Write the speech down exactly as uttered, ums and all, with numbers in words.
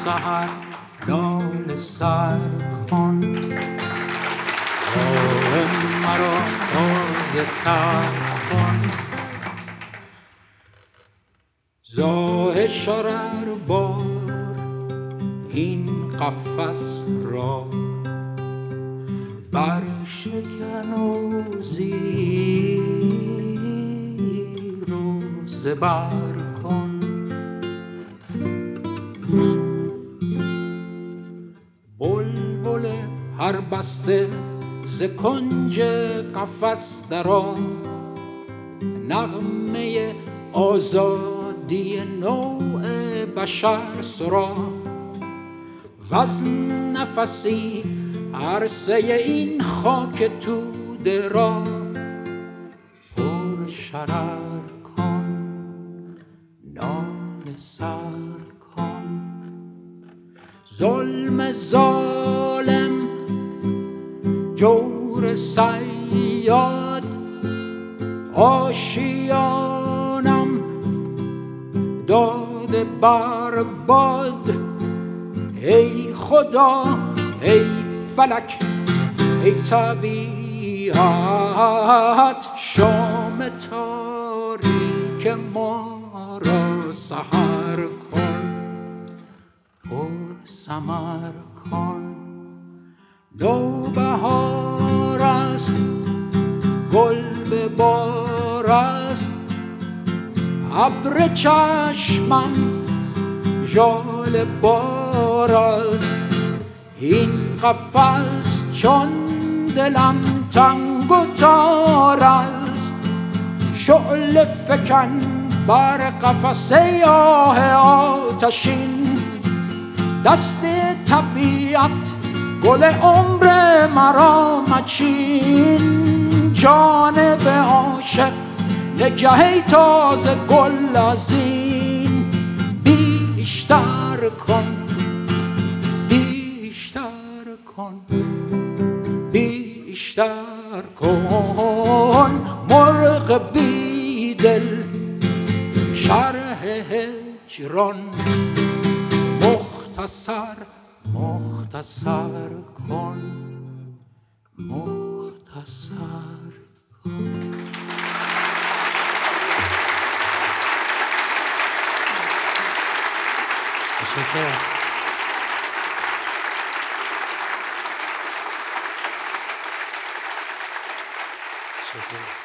سحر ناله سر کن، راه مرا تازه تر کن. زاه شرر بار این قفس را بر شکن و زیر و زبر کن. بلبل هر بسته ز کنج قفس درآ، نغمه آزادی نوع بشر سرا. وز نفسی عرصه این خاک توده را پر شرر کن، ناله سر کن. ظلم ظالم جور صیاد آشیانم داده بر باد. ای خدا ای فلک ای طبیعت، شام تاریک ما را سحر کن، پر ثمر کن. نوبهار است گل به بار است، ابر چشمم ژاله بار است. این قفس چون دلم تنگ و تار است، شعله فکن بر قفس آه آتشین. دست طبیعت گل عمر مرا مچین، جانب عاشق نگه تازه گل از این. بیشتر کن بیشتر کن بیشتر کن، مرغ بیدل شرح هجران مختصر مختصر کن، مختصر کن. تشکرم. تشکرم.